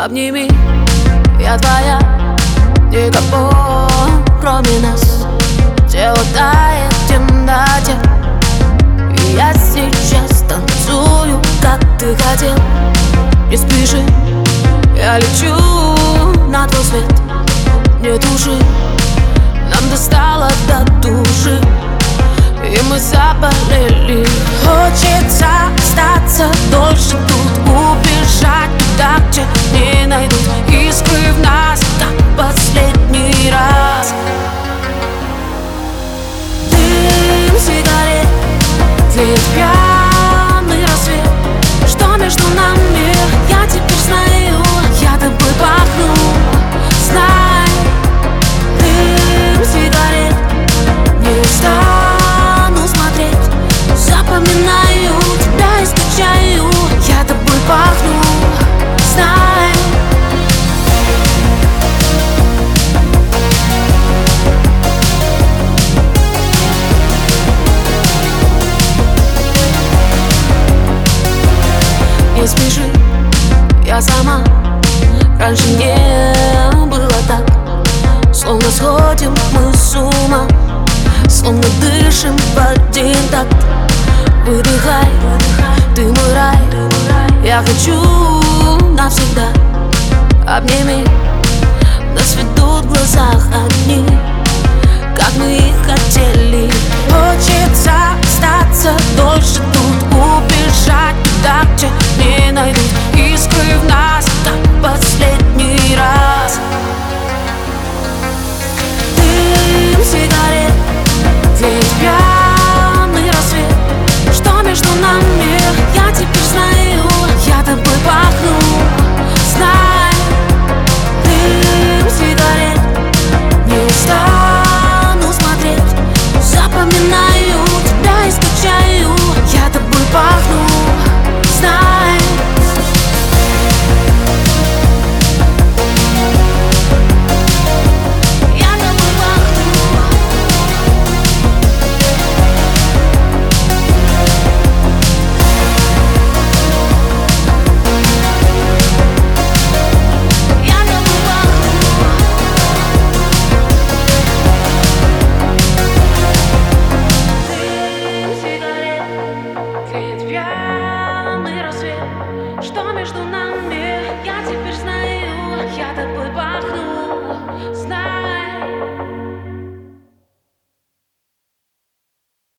Обними, я твоя, никого кроме нас. Тело тает в темноте, и я сейчас танцую, как ты хотел. Не спеши, я лечу на твой свет. Не туши, нам достало до души, и мы заболели. Хочется остаться дольше тут, убежать туда, где не найдут искры в нас, как последний раз. Дым сигарет, тлеет пьяный рассвет. Что между нами, я теперь знаю, я тобой пахну. Знай, дым сигарет, не устану смотреть. Запоминаю тебя и скучаю, я тобой пахну. Знай. Не спеши, я сама. Раньше не было так. Словно сходим мы с ума, словно дышим в один такт. Выдыхай, ты мой рай. Я хочу навсегда. Обними, нас ведут глаза.